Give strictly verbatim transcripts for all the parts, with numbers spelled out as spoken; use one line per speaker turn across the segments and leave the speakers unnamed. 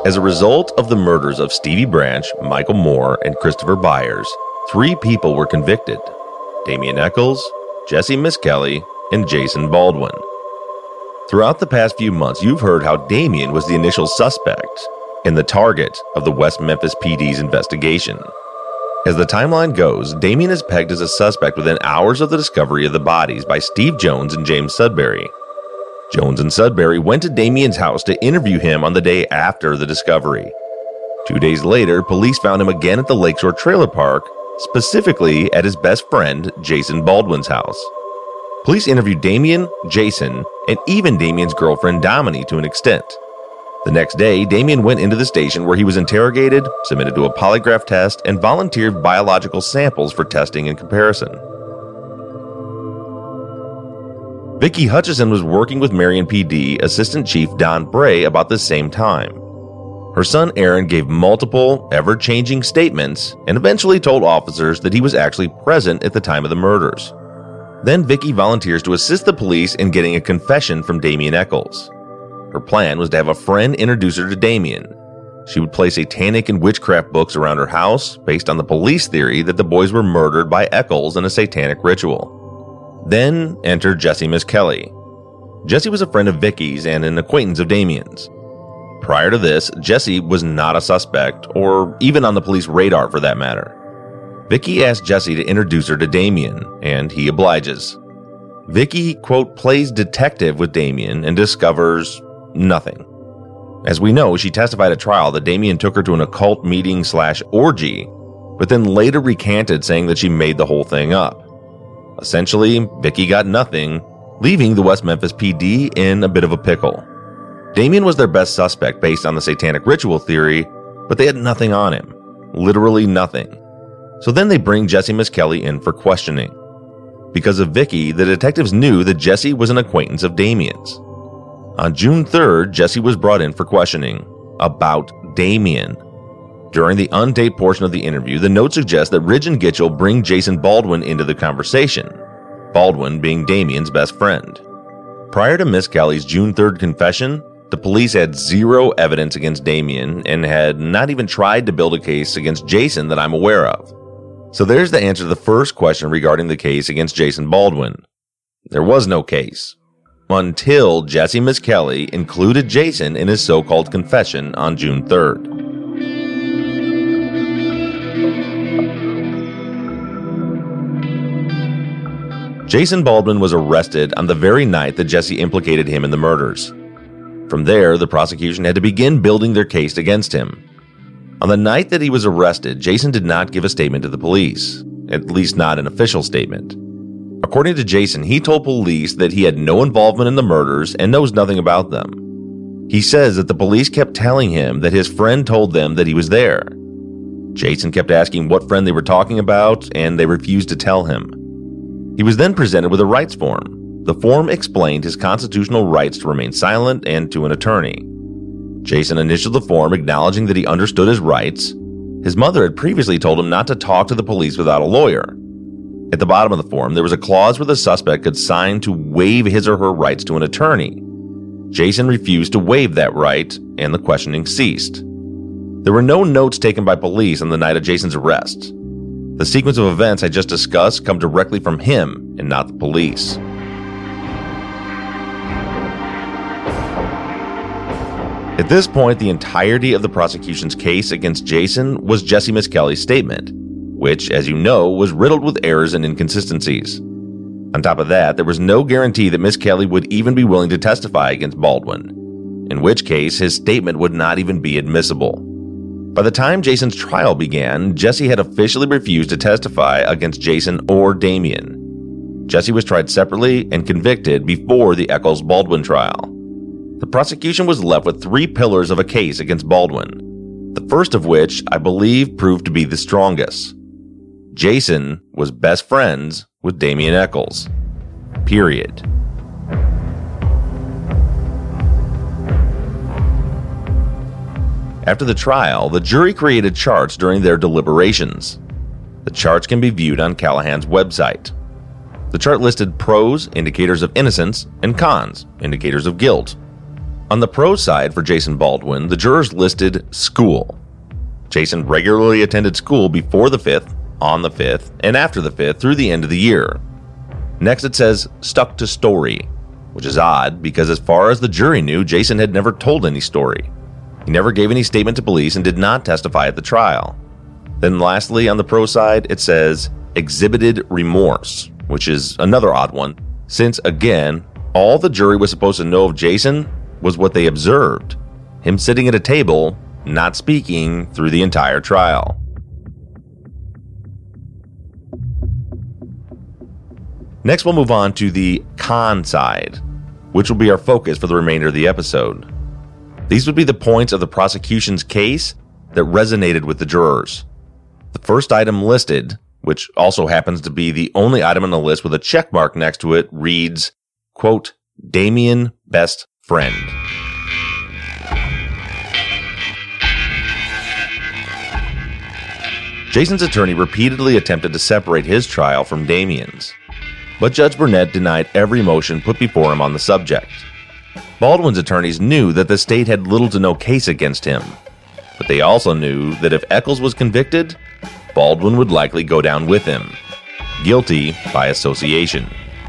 As a result of the murders of Stevie Branch, Michael Moore, and Christopher Byers, three people were convicted: Damien Echols, Jesse Misskelley, and Jason Baldwin. Throughout the past few months, you've heard how Damien was the initial suspect and the target of the West Memphis P D's investigation. As the timeline goes, Damien is pegged as a suspect within hours of the discovery of the bodies by Steve Jones and James Sudbury. Jones and Sudbury went to Damien's house to interview him on the day after the discovery. Two days later, police found him again at the Lakeshore Trailer Park, specifically at his best friend Jason Baldwin's house. Police interviewed Damien, Jason, and even Damien's girlfriend Domini to an extent. The next day, Damien went into the station where he was interrogated, submitted to a polygraph test, and volunteered biological samples for testing and comparison. Vicki Hutchison was working with Marion P D Assistant Chief Don Bray about the same time. Her son Aaron gave multiple, ever-changing statements and eventually told officers that he was actually present at the time of the murders. Then Vicki volunteers to assist the police in getting a confession from Damien Echols. Her plan was to have a friend introduce her to Damien. She would place satanic and witchcraft books around her house based on the police theory that the boys were murdered by Echols in a satanic ritual. Then enter Jesse Misskelley. Jesse was a friend of Vicki's and an acquaintance of Damien's. Prior to this, Jesse was not a suspect, or even on the police radar for that matter. Vicki asked Jesse to introduce her to Damien, and he obliges. Vicki, quote, plays detective with Damien and discovers nothing. As we know, she testified at trial that Damien took her to an occult meeting slash orgy, but then later recanted, saying that she made the whole thing up. Essentially, Vicki got nothing, leaving the West Memphis P D in a bit of a pickle. Damien was their best suspect based on the satanic ritual theory, but they had nothing on him. Literally nothing. So then they bring Jesse Misskelley in for questioning. Because of Vicki, the detectives knew that Jesse was an acquaintance of Damien's. On June third, Jesse was brought in for questioning about Damien. During the untaped portion of the interview, the note suggests that Ridge and Gitchell bring Jason Baldwin into the conversation, Baldwin being Damien's best friend. Prior to Misskelley's June third confession, the police had zero evidence against Damien and had not even tried to build a case against Jason that I'm aware of. So there's the answer to the first question regarding the case against Jason Baldwin. There was no case. Until Jesse Misskelley included Jason in his so-called confession on June third. Jason Baldwin was arrested on the very night that Jesse implicated him in the murders. From there, the prosecution had to begin building their case against him. On the night that he was arrested, Jason did not give a statement to the police, at least not an official statement. According to Jason, he told police that he had no involvement in the murders and knows nothing about them. He says that the police kept telling him that his friend told them that he was there. Jason kept asking what friend they were talking about, and they refused to tell him. He was then presented with a rights form. The form explained his constitutional rights to remain silent and to an attorney. Jason initialed the form acknowledging that he understood his rights. His mother had previously told him not to talk to the police without a lawyer. At the bottom of the form, there was a clause where the suspect could sign to waive his or her rights to an attorney. Jason refused to waive that right, and the questioning ceased. There were no notes taken by police on the night of Jason's arrest. The sequence of events I just discussed come directly from him and not the police. At this point, the entirety of the prosecution's case against Jason was Jesse Misskelley's statement, which, as you know, was riddled with errors and inconsistencies. On top of that, there was no guarantee that Misskelley would even be willing to testify against Baldwin, in which case his statement would not even be admissible. By the time Jason's trial began, Jesse had officially refused to testify against Jason or Damien. Jesse was tried separately and convicted before the Echols-Baldwin trial. The prosecution was left with three pillars of a case against Baldwin, the first of which I believe proved to be the strongest. Jason was best friends with Damien Echols. Period. After the trial, the jury created charts during their deliberations. The charts can be viewed on Callahan's website. The chart listed pros, indicators of innocence, and cons, indicators of guilt. On the pro side for Jason Baldwin, the jurors listed school. Jason regularly attended school before the fifth, on the fifth, and after the fifth through the end of the year. Next it says stuck to story, which is odd because as far as the jury knew, Jason had never told any story. He never gave any statement to police and did not testify at the trial. Then lastly, on the pro side, it says exhibited remorse, which is another odd one, since again, all the jury was supposed to know of Jason was what they observed, him sitting at a table, not speaking through the entire trial. Next, we'll move on to the con side, which will be our focus for the remainder of the episode. These would be the points of the prosecution's case that resonated with the jurors. The first item listed, which also happens to be the only item on the list with a check mark next to it, reads, quote, Damien best friend. Jason's attorney repeatedly attempted to separate his trial from Damien's, but Judge Burnett denied every motion put before him on the subject. Baldwin's attorneys knew that the state had little to no case against him, but they also knew that if Echols was convicted, Baldwin would likely go down with him, guilty by association.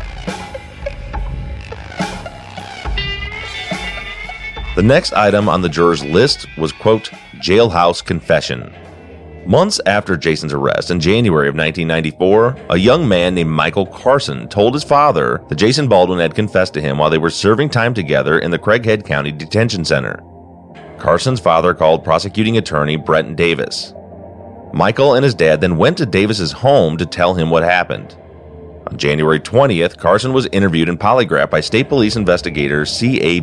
The next item on the jurors' list was, quote, jailhouse confession. Months after Jason's arrest in January of nineteen ninety-four, a young man named Michael Carson told his father that Jason Baldwin had confessed to him while they were serving time together in the Craighead County Detention Center. Carson's father called prosecuting attorney Brent Davis. Michael and his dad then went to Davis's home to tell him what happened. On January twentieth, Carson was interviewed and polygraphed by State Police investigator C A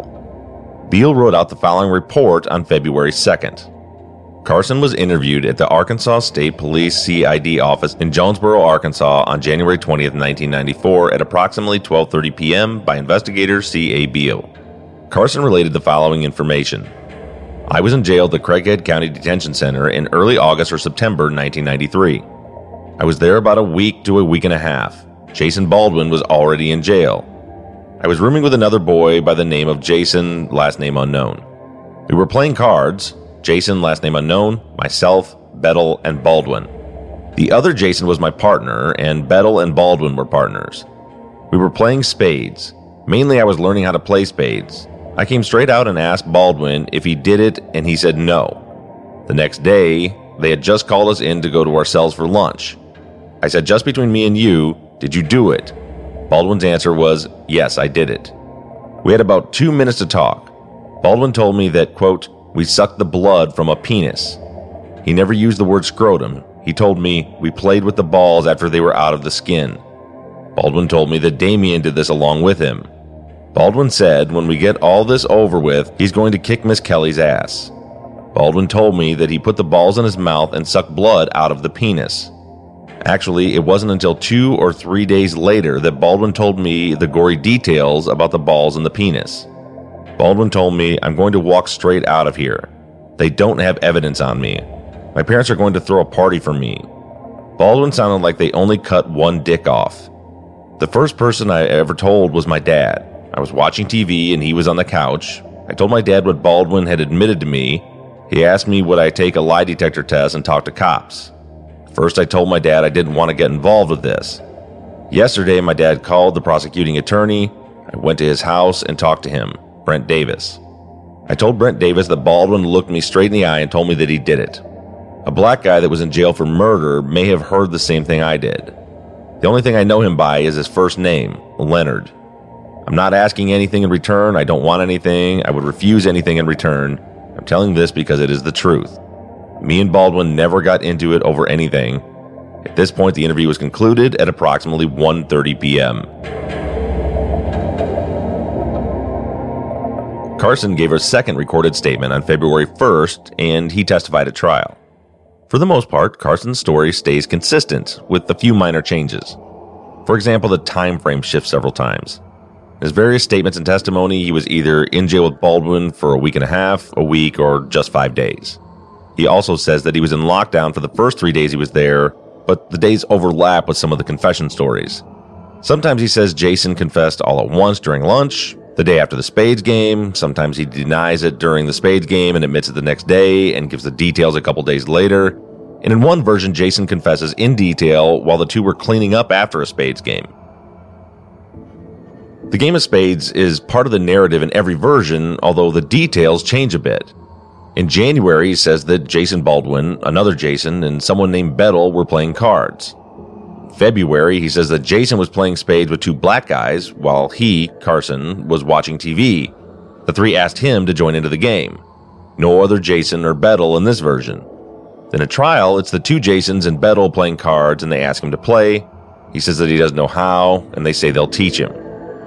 Beal. Beal wrote out the following report on February second. Carson was interviewed at the Arkansas State Police C I D office in Jonesboro, Arkansas on January twentieth, nineteen ninety-four at approximately twelve thirty p.m. by investigator C A Beal. Carson related the following information. I was in jail at the Craighead County Detention Center in early August or September nineteen ninety-three. I was there about a week to a week and a half. Jason Baldwin was already in jail. I was rooming with another boy by the name of Jason, last name unknown. We were playing cards. Jason, last name unknown, myself, Bettel, and Baldwin. The other Jason was my partner, and Bettel and Baldwin were partners. We were playing spades. Mainly I was learning how to play spades. I came straight out and asked Baldwin if he did it, and he said no. The next day, they had just called us in to go to our cells for lunch. I said, just between me and you, did you do it? Baldwin's answer was, yes, I did it. We had about two minutes to talk. Baldwin told me that, quote, we sucked the blood from a penis. He never used the word scrotum. He told me we played with the balls after they were out of the skin. Baldwin told me that Damien did this along with him. Baldwin said when we get all this over with, he's going to kick Miss Kelly's ass. Baldwin told me that he put the balls in his mouth and sucked blood out of the penis. Actually, it wasn't until two or three days later that Baldwin told me the gory details about the balls and the penis. Baldwin told me, I'm going to walk straight out of here. They don't have evidence on me. My parents are going to throw a party for me. Baldwin sounded like they only cut one dick off. The first person I ever told was my dad. I was watching T V and he was on the couch. I told my dad what Baldwin had admitted to me. He asked me would I take a lie detector test and talk to cops. First I told my dad I didn't want to get involved with this. Yesterday my dad called the prosecuting attorney. I went to his house and talked to him. Brent Davis. I told Brent Davis that Baldwin looked me straight in the eye and told me that he did it. A black guy that was in jail for murder may have heard the same thing I did. The only thing I know him by is his first name, Leonard. I'm not asking anything in return. I don't want anything. I would refuse anything in return. I'm telling this because it is the truth. Me and Baldwin never got into it over anything. At this point, the interview was concluded at approximately one thirty p.m. Carson gave a second recorded statement on February first, and he testified at trial. For the most part, Carson's story stays consistent, with a few minor changes. For example, the time frame shifts several times. In his various statements and testimony, he was either in jail with Baldwin for a week and a half, a week, or just five days. He also says that he was in lockdown for the first three days he was there, but the days overlap with some of the confession stories. Sometimes he says Jason confessed all at once during lunch. The day after the Spades game, sometimes he denies it during the Spades game and admits it the next day and gives the details a couple days later. And in one version, Jason confesses in detail while the two were cleaning up after a Spades game. The game of Spades is part of the narrative in every version, although the details change a bit. In January, he says that Jason Baldwin, another Jason, and someone named Bettel were playing cards. February, he says that Jason was playing spades with two black guys, while he, Carson, was watching T V. The three asked him to join into the game. No other Jason or Bettel in this version. Then at trial, it's the two Jasons and Bettel playing cards, and they ask him to play. He says that he doesn't know how, and they say they'll teach him.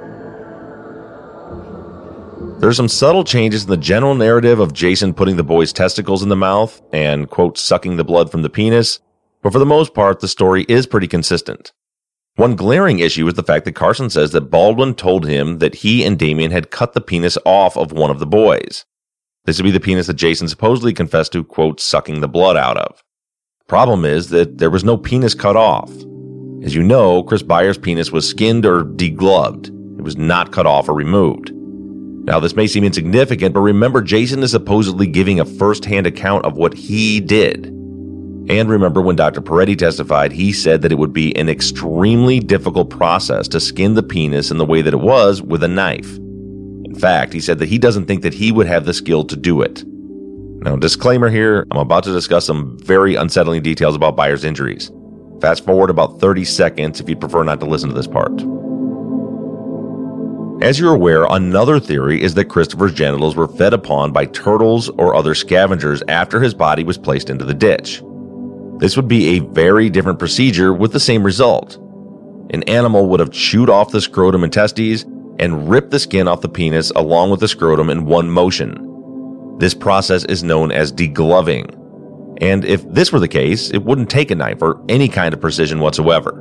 There are some subtle changes in the general narrative of Jason putting the boy's testicles in the mouth and, quote, sucking the blood from the penis. But for the most part, the story is pretty consistent. One glaring issue is the fact that Carson says that Baldwin told him that he and Damien had cut the penis off of one of the boys. This would be the penis that Jason supposedly confessed to, quote, sucking the blood out of. Problem is that there was no penis cut off. As you know, Chris Byers' penis was skinned or degloved. It was not cut off or removed. Now, this may seem insignificant, but remember, Jason is supposedly giving a first-hand account of what he did. And remember, when Doctor Peretti testified, he said that it would be an extremely difficult process to skin the penis in the way that it was with a knife. In fact, he said that he doesn't think that he would have the skill to do it. Now, disclaimer here, I'm about to discuss some very unsettling details about Byers' injuries. Fast forward about thirty seconds if you'd prefer not to listen to this part. As you're aware, another theory is that Christopher's genitals were fed upon by turtles or other scavengers after his body was placed into the ditch. This would be a very different procedure with the same result. An animal would have chewed off the scrotum and testes and ripped the skin off the penis along with the scrotum in one motion. This process is known as degloving. And if this were the case, it wouldn't take a knife or any kind of precision whatsoever.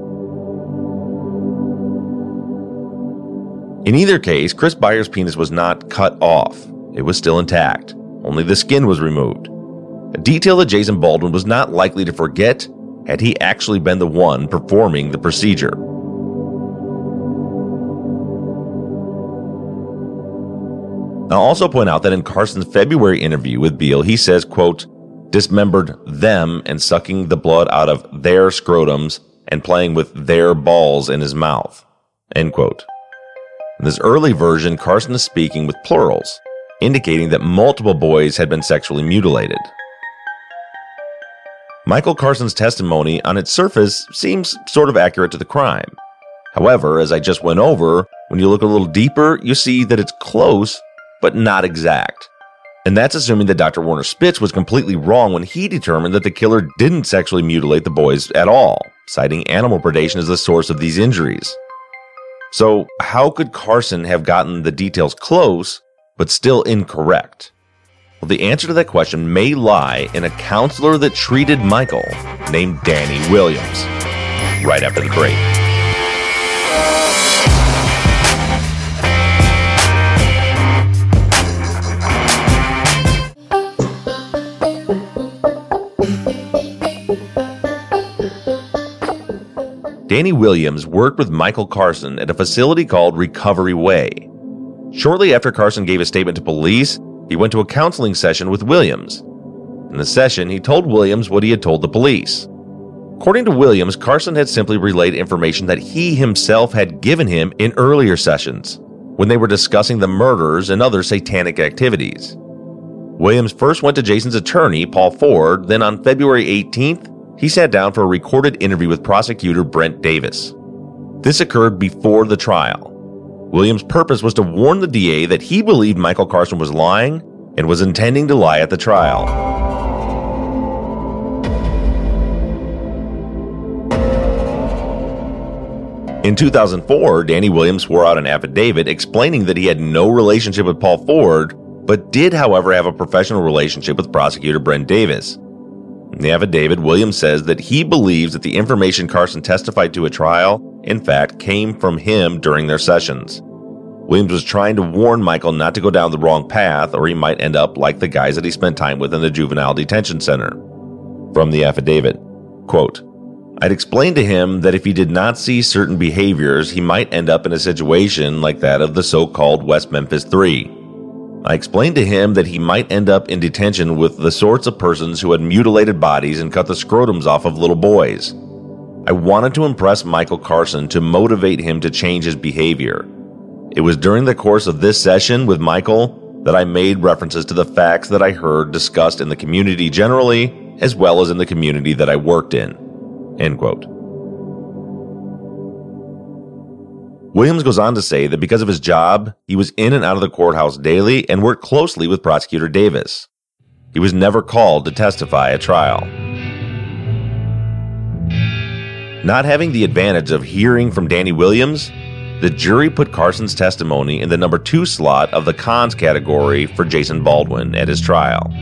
In either case, Chris Byers' penis was not cut off. It was still intact. Only the skin was removed. A detail that Jason Baldwin was not likely to forget had he actually been the one performing the procedure. I'll also point out that in Carson's February interview with Beale, he says, quote, dismembered them and sucking the blood out of their scrotums and playing with their balls in his mouth, end quote. In this early version, Carson is speaking with plurals, indicating that multiple boys had been sexually mutilated. Michael Carson's testimony on its surface seems sort of accurate to the crime. However, as I just went over, when you look a little deeper, you see that it's close, but not exact. And that's assuming that Doctor Werner Spitz was completely wrong when he determined that the killer didn't sexually mutilate the boys at all, citing animal predation as the source of these injuries. So, how could Carson have gotten the details close, but still incorrect? Well, the answer to that question may lie in a counselor that treated Michael named Danny Williams. Right after the break. Danny Williams worked with Michael Carson at a facility called Recovery Way. Shortly after Carson gave a statement to police, he went to a counseling session with Williams. In the session, he told Williams what he had told the police. According to Williams, Carson had simply relayed information that he himself had given him in earlier sessions, when they were discussing the murders and other satanic activities. Williams first went to Jason's attorney, Paul Ford, then on February eighteenth, he sat down for a recorded interview with prosecutor Brent Davis. This occurred before the trial. Williams' purpose was to warn the D A that he believed Michael Carson was lying and was intending to lie at the trial. In two thousand four, Danny Williams swore out an affidavit explaining that he had no relationship with Paul Ford, but did, however, have a professional relationship with prosecutor Brent Davis. In the affidavit, Williams says that he believes that the information Carson testified to at trial, in fact, came from him during their sessions. Williams was trying to warn Michael not to go down the wrong path, or he might end up like the guys that he spent time with in the juvenile detention center. From the affidavit, quote, I'd explained to him that if he did not see certain behaviors, he might end up in a situation like that of the so-called West Memphis Three. I explained to him that he might end up in detention with the sorts of persons who had mutilated bodies and cut the scrotums off of little boys. I wanted to impress Michael Carson to motivate him to change his behavior. It was during the course of this session with Michael that I made references to the facts that I heard discussed in the community generally, as well as in the community that I worked in." End quote. Williams goes on to say that because of his job, he was in and out of the courthouse daily and worked closely with Prosecutor Davis. He was never called to testify at trial. Not having the advantage of hearing from Danny Williams, the jury put Carson's testimony in the number two slot of the cons category for Jason Baldwin at his trial.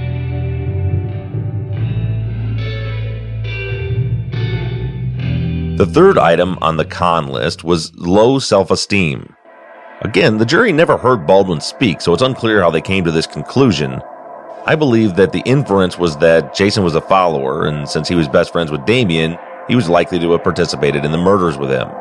The third item on the con list was low self-esteem. Again, the jury never heard Baldwin speak, so it's unclear how they came to this conclusion. I believe that the inference was that Jason was a follower, and since he was best friends with Damien, he was likely to have participated in the murders with him.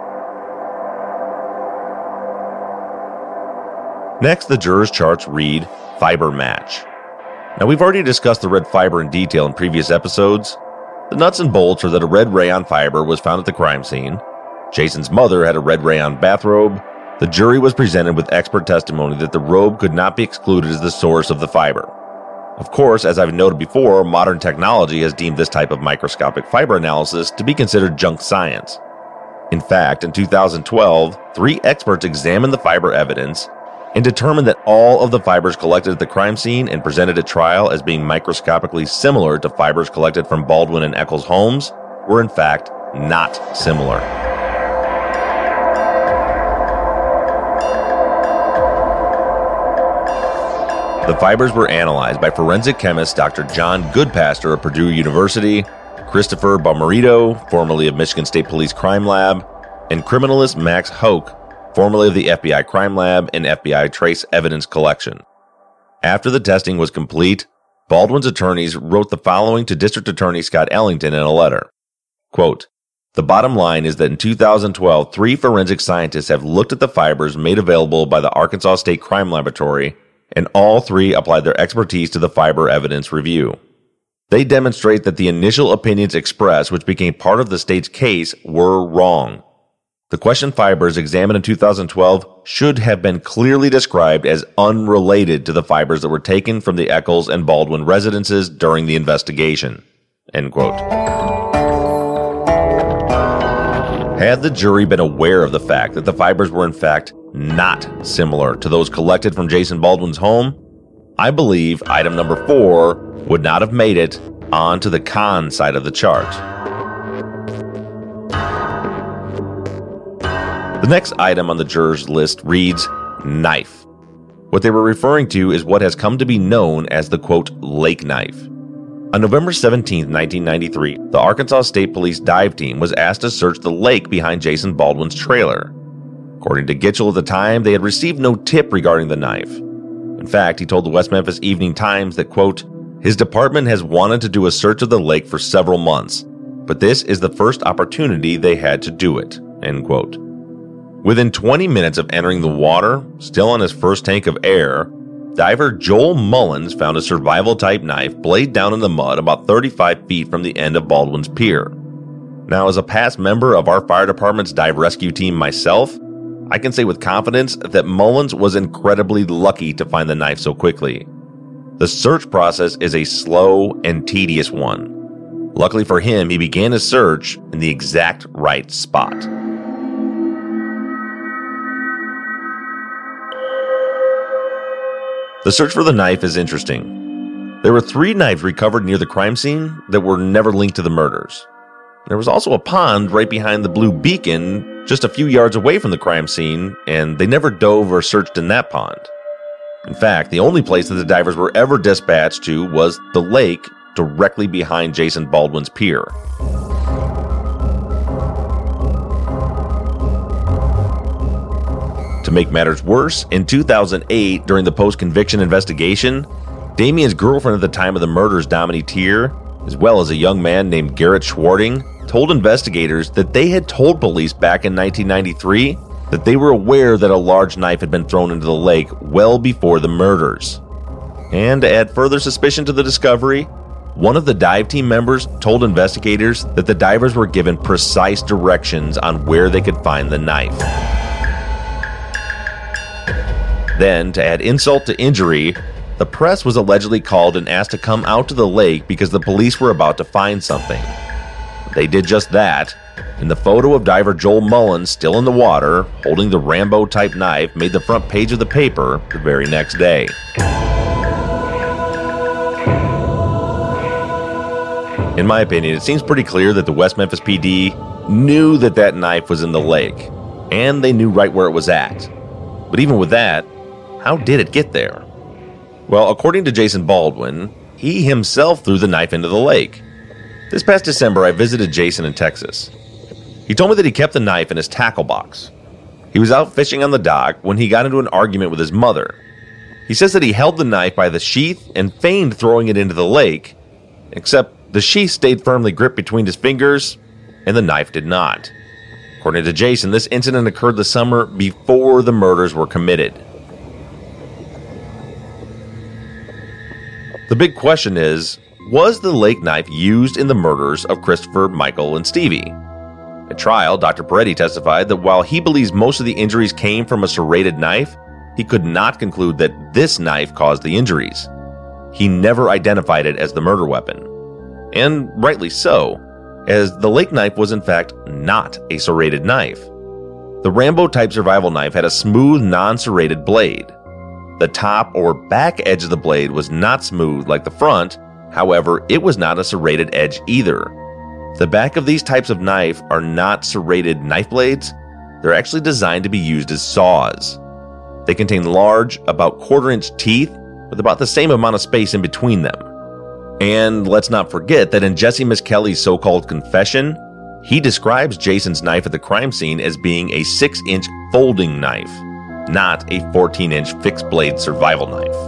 Next, the jurors' charts read fiber match. Now, we've already discussed the red fiber in detail in previous episodes. The nuts and bolts are that a red rayon fiber was found at the crime scene. Jason's mother had a red rayon bathrobe. The jury was presented with expert testimony that the robe could not be excluded as the source of the fiber. Of course, as I've noted before, modern technology has deemed this type of microscopic fiber analysis to be considered junk science. In fact, in two thousand twelve, three experts examined the fiber evidence and determined that all of the fibers collected at the crime scene and presented at trial as being microscopically similar to fibers collected from Baldwin and Eccles' homes were in fact not similar. The fibers were analyzed by forensic chemist Doctor John Goodpaster of Purdue University, Christopher Bomarito, formerly of Michigan State Police Crime Lab, and criminalist Max Hoke, formerly of the F B I Crime Lab and F B I Trace Evidence Collection. After the testing was complete, Baldwin's attorneys wrote the following to District Attorney Scott Ellington in a letter. Quote, "The bottom line is that in two thousand twelve, three forensic scientists have looked at the fibers made available by the Arkansas State Crime Laboratory, and all three applied their expertise to the fiber evidence review. They demonstrate that the initial opinions expressed, which became part of the state's case, were wrong. The questioned fibers examined in two thousand twelve should have been clearly described as unrelated to the fibers that were taken from the Eccles and Baldwin residences during the investigation." End quote. Had the jury been aware of the fact that the fibers were in fact not similar to those collected from Jason Baldwin's home, I believe item number four would not have made it onto the con side of the chart. The next item on the jurors' list reads knife. What they were referring to is what has come to be known as the, quote, lake knife. On November seventeenth, nineteen ninety-three, the Arkansas State Police dive team was asked to search the lake behind Jason Baldwin's trailer. According to Gitchell at the time, they had received no tip regarding the knife. In fact, he told the West Memphis Evening Times that, quote, his department has wanted to do a search of the lake for several months, but this is the first opportunity they had to do it, end quote. Within twenty minutes of entering the water, still on his first tank of air, diver Joel Mullins found a survival-type knife blade down in the mud about thirty-five feet from the end of Baldwin's pier. Now, as a past member of our fire department's dive rescue team myself, I can say with confidence that Mullins was incredibly lucky to find the knife so quickly. The search process is a slow and tedious one. Luckily for him, he began his search in the exact right spot. The search for the knife is interesting. There were three knives recovered near the crime scene that were never linked to the murders. There was also a pond right behind the Blue Beacon, just a few yards away from the crime scene, and they never dove or searched in that pond. In fact, the only place that the divers were ever dispatched to was the lake directly behind Jason Baldwin's pier. To make matters worse, in two thousand eight, during the post-conviction investigation, Damien's girlfriend at the time of the murders, Dominique Tier, as well as a young man named Garrett Schwarting, told investigators that they had told police back in nineteen ninety-three that they were aware that a large knife had been thrown into the lake well before the murders. And to add further suspicion to the discovery, one of the dive team members told investigators that the divers were given precise directions on where they could find the knife. Then, to add insult to injury, the press was allegedly called and asked to come out to the lake because the police were about to find something. They did just that, and the photo of diver Joel Mullins still in the water, holding the Rambo-type knife, made the front page of the paper the very next day. In my opinion, it seems pretty clear that the West Memphis P D knew that that knife was in the lake, and they knew right where it was at. But even with that, how did it get there? Well, according to Jason Baldwin, he himself threw the knife into the lake. This past December, I visited Jason in Texas. He told me that he kept the knife in his tackle box. He was out fishing on the dock when he got into an argument with his mother. He says that he held the knife by the sheath and feigned throwing it into the lake, except the sheath stayed firmly gripped between his fingers, and the knife did not. According to Jason, this incident occurred the summer before the murders were committed. The big question is, was the lake knife used in the murders of Christopher, Michael, and Stevie? At trial, Doctor Peretti testified that while he believes most of the injuries came from a serrated knife, he could not conclude that this knife caused the injuries. He never identified it as the murder weapon. And rightly so, as the lake knife was in fact not a serrated knife. The Rambo-type survival knife had a smooth, non-serrated blade. The top or back edge of the blade was not smooth like the front, however, it was not a serrated edge either. The back of these types of knife are not serrated knife blades. They're actually designed to be used as saws. They contain large, about quarter-inch teeth with about the same amount of space in between them. And let's not forget that in Jesse Miskelly's so-called confession, he describes Jason's knife at the crime scene as being a six-inch folding knife, not a fourteen-inch fixed-blade survival knife.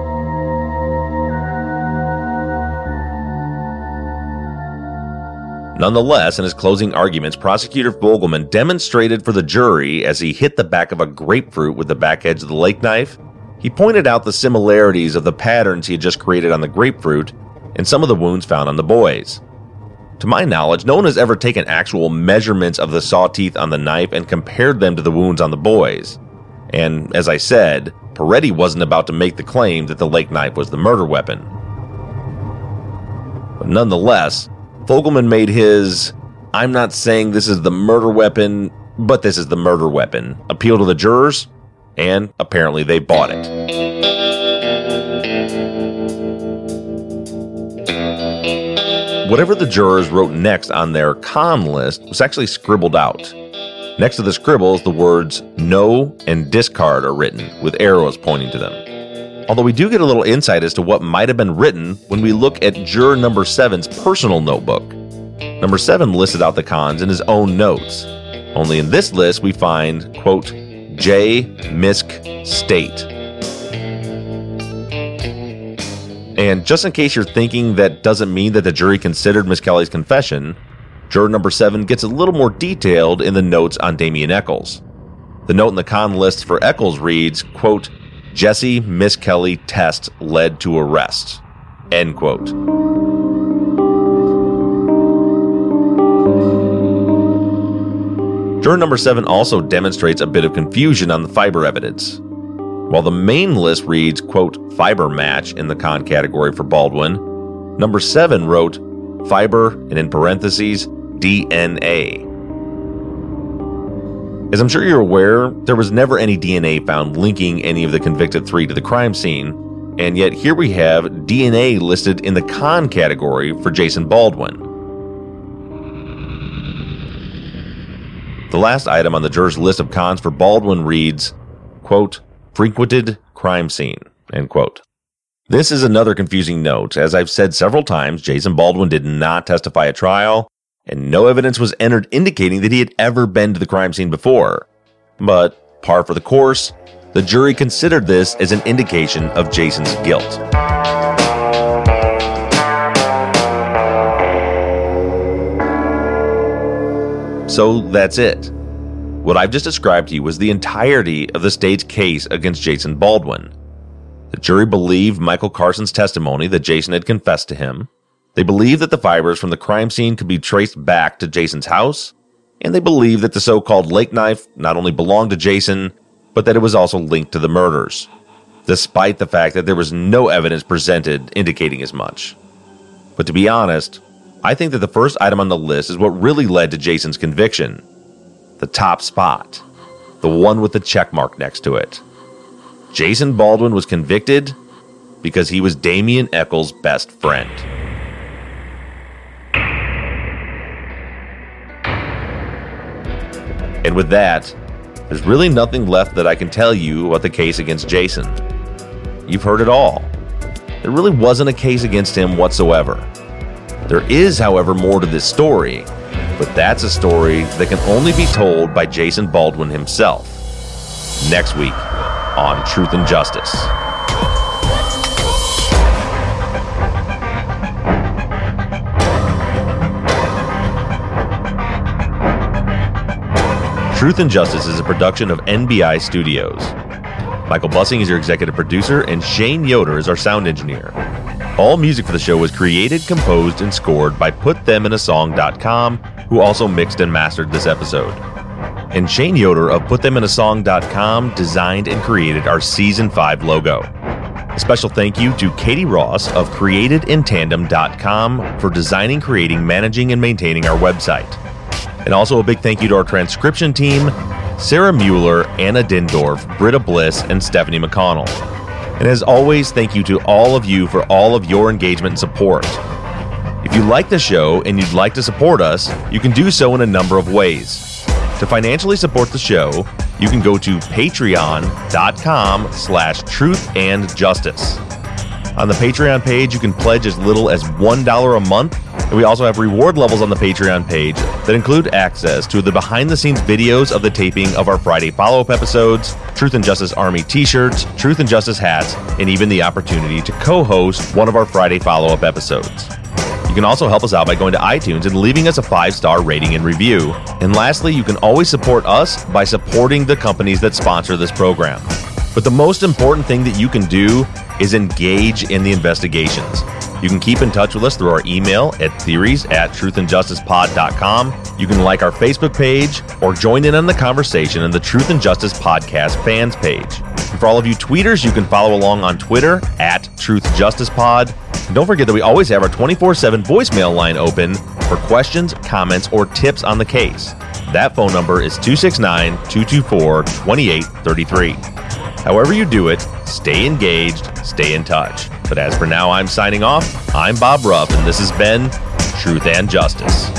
Nonetheless, in his closing arguments, Prosecutor Vogelman demonstrated for the jury as he hit the back of a grapefruit with the back edge of the lake knife. He pointed out the similarities of the patterns he had just created on the grapefruit and some of the wounds found on the boys. To my knowledge, no one has ever taken actual measurements of the saw teeth on the knife and compared them to the wounds on the boys. And as I said, Peretti wasn't about to make the claim that the lake knife was the murder weapon. But nonetheless, Vogelman made his, "I'm not saying this is the murder weapon, but this is the murder weapon," appeal to the jurors, and apparently they bought it. Whatever the jurors wrote next on their con list was actually scribbled out. Next to the scribbles, the words "no" and "discard" are written, with arrows pointing to them. Although we do get a little insight as to what might have been written when we look at juror number seven's personal notebook. Number seven listed out the cons in his own notes. Only in this list we find, quote, J. Misk State. And just in case you're thinking that doesn't mean that the jury considered Miskelly's confession, juror number seven gets a little more detailed in the notes on Damien Echols. The note in the con list for Echols reads, quote, Jesse Miskelly test led to arrest, end quote. Juror number seven also demonstrates a bit of confusion on the fiber evidence. While the main list reads, quote, fiber match in the con category for Baldwin, number seven wrote fiber and in parentheses, D N A. As I'm sure you're aware, there was never any D N A found linking any of the convicted three to the crime scene, and yet here we have D N A listed in the con category for Jason Baldwin. The last item on the jurors' list of cons for Baldwin reads, quote, frequented crime scene, end quote. This is another confusing note. As I've said several times, Jason Baldwin did not testify at trial, and no evidence was entered indicating that he had ever been to the crime scene before. But, par for the course, the jury considered this as an indication of Jason's guilt. So that's it. What I've just described to you was the entirety of the state's case against Jason Baldwin. The jury believed Michael Carson's testimony that Jason had confessed to him. They believed that the fibers from the crime scene could be traced back to Jason's house. And they believed that the so-called lake knife not only belonged to Jason, but that it was also linked to the murders, despite the fact that there was no evidence presented indicating as much. But to be honest, I think that the first item on the list is what really led to Jason's conviction. The top spot. The one with the check mark next to it. Jason Baldwin was convicted because he was Damien Echols' best friend. And with that, there's really nothing left that I can tell you about the case against Jason. You've heard it all. There really wasn't a case against him whatsoever. There is, however, more to this story, but that's a story that can only be told by Jason Baldwin himself. Next week on Truth and Justice. Truth and Justice is a production of N B I Studios. Michael Bussing is your executive producer, and Shane Yoder is our sound engineer. All music for the show was created, composed, and scored by put them in a song dot com, who also mixed and mastered this episode. And Shane Yoder of put them in a song dot com designed and created our Season five logo. A special thank you to Katie Ross of created in tandem dot com for designing, creating, managing, and maintaining our website. And also a big thank you to our transcription team, Sarah Mueller, Anna Dindorf, Britta Bliss, and Stephanie McConnell. And as always, thank you to all of you for all of your engagement and support. If you like the show and you'd like to support us, you can do so in a number of ways. To financially support the show, you can go to patreon.com slash truth and justice. On the Patreon page, you can pledge as little as one dollar a month, and we also have reward levels on the Patreon page that include access to the behind-the-scenes videos of the taping of our Friday follow-up episodes, Truth and Justice Army t-shirts, Truth and Justice hats, and even the opportunity to co-host one of our Friday follow-up episodes. You can also help us out by going to iTunes and leaving us a five-star rating and review. And lastly, you can always support us by supporting the companies that sponsor this program. But the most important thing that you can do is engage in the investigations. You can keep in touch with us through our email at theories at truth and justice pod dot com. You can like our Facebook page or join in on the conversation in the Truth and Justice Podcast fans page. And for all of you tweeters, you can follow along on Twitter at truthjusticepod. And don't forget that we always have our twenty-four seven voicemail line open for questions, comments, or tips on the case. That phone number is two six nine, two two four, two eight three three. However you do it, stay engaged, stay in touch. But as for now, I'm signing off. I'm Bob Ruff, and this has been Truth and Justice.